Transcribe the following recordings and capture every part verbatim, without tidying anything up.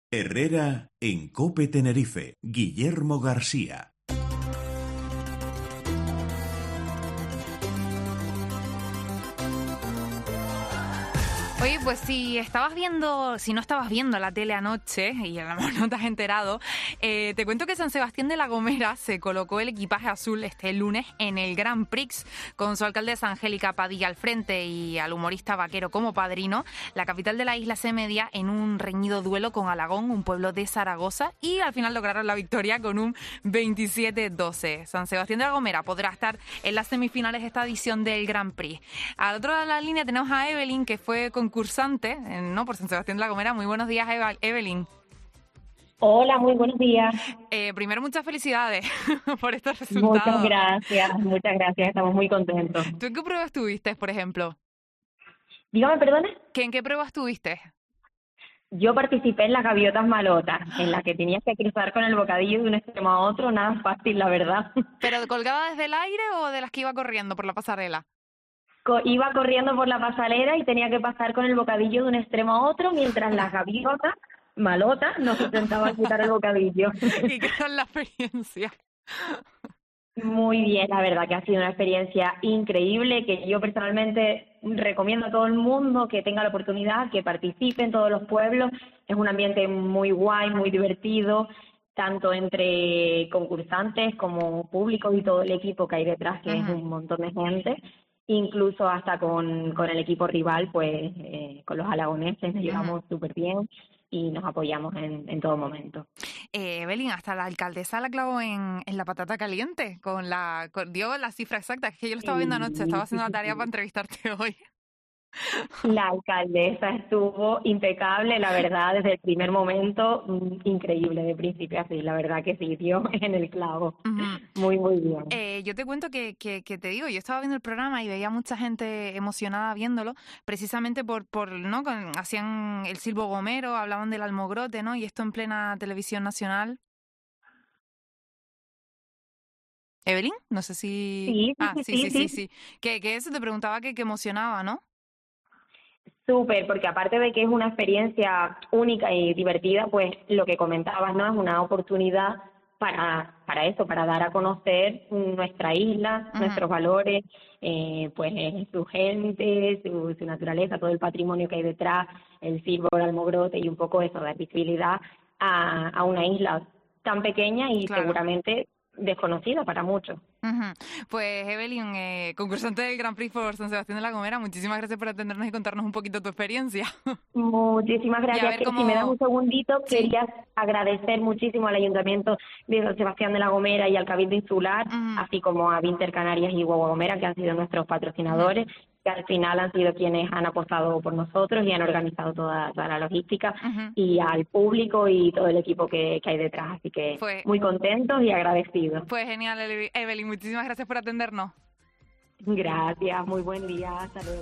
Herrera en COPE Tenerife. Guillermo García. Oye, pues si estabas viendo, si no estabas viendo la tele anoche y a lo mejor no te has enterado, eh, te cuento que San Sebastián de la Gomera se colocó el equipaje azul este lunes en el Grand Prix con su alcaldesa Angélica Padilla al frente y al humorista Vaquero como padrino. La capital de la isla se media en un reñido duelo con Alagón, un pueblo de Zaragoza, y al final lograron la victoria con un veintisiete doce. San Sebastián de la Gomera podrá estar en las semifinales de esta edición del Grand Prix. Al otro lado de la línea tenemos a Evelyn, que fue con concursante, ¿no?, por San Sebastián de la Gomera. Muy buenos días, Eva, Evelyn. Hola, muy buenos días. Eh, primero, muchas felicidades por estos resultados. Muchas gracias, muchas gracias, estamos muy contentos. ¿Tú en qué pruebas estuviste, por ejemplo? Dígame, perdone. ¿Qué, ¿En qué pruebas estuviste? Yo participé en las gaviotas malotas, en las que tenías que cruzar con el bocadillo de un extremo a otro, nada fácil, la verdad. ¿Pero colgada desde el aire o de las que iba corriendo por la pasarela? Iba corriendo por la pasarela y tenía que pasar con el bocadillo de un extremo a otro, mientras las gaviotas malotas nos intentaban quitar el bocadillo. ¿Y qué tal la experiencia? Muy bien, la verdad que ha sido una experiencia increíble, que yo personalmente recomiendo a todo el mundo que tenga la oportunidad, que participe en todos los pueblos. Es un ambiente muy guay, muy divertido, tanto entre concursantes como públicos y todo el equipo que hay detrás, que uh-huh. es un montón de gente. Incluso hasta con, con el equipo rival, pues eh, con los alagoneses nos llevamos uh-huh. súper bien y nos apoyamos en, en todo momento. Eh, Evelyn, hasta la alcaldesa la clavó en, en la patata caliente, con la con, dio la cifra exacta, es que yo lo estaba viendo anoche, estaba haciendo la tarea para entrevistarte hoy. La alcaldesa estuvo impecable, la verdad, desde el primer momento, increíble, de principio a fin, la verdad que sí, dio en el clavo, uh-huh. muy, muy bien. Eh, yo te cuento que, que, que te digo, yo estaba viendo el programa y veía mucha gente emocionada viéndolo, precisamente por, por ¿no? Con, hacían el silbo gomero, hablaban del almogrote, ¿no? Y esto en plena televisión nacional. ¿Evelyn? No sé si... Sí, sí, ah, sí, sí, sí, sí, sí, sí. sí. Que, que eso te preguntaba que, que emocionaba, ¿no? Súper, porque aparte de que es una experiencia única y divertida, pues lo que comentabas, ¿no? Es una oportunidad para para eso, para dar a conocer nuestra isla, uh-huh. nuestros valores, eh, pues su gente, su, su naturaleza, todo el patrimonio que hay detrás, el silbo, el almogrote y un poco eso, dar visibilidad a, a una isla tan pequeña y claro. seguramente desconocida para muchos. Uh-huh. Pues Evelyn, eh, concursante del Grand Prix por San Sebastián de la Gomera, muchísimas gracias por atendernos y contarnos un poquito tu experiencia. Muchísimas gracias. Cómo... Si me das un segundito, ¿sí? Quería agradecer muchísimo al Ayuntamiento de San Sebastián de la Gomera y al Cabildo Insular, uh-huh. así como a Vinter Canarias y Guagua Gomera, que han sido nuestros patrocinadores, uh-huh. que al final han sido quienes han apostado por nosotros y han organizado toda, toda la logística, uh-huh. y al público y todo el equipo que, que hay detrás. Así que pues, muy contentos y agradecidos. Pues genial, Evelyn. Muchísimas gracias por atendernos. Gracias, muy buen día, hasta luego.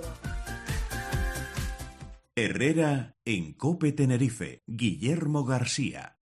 Herrera en COPE Tenerife. Guillermo García.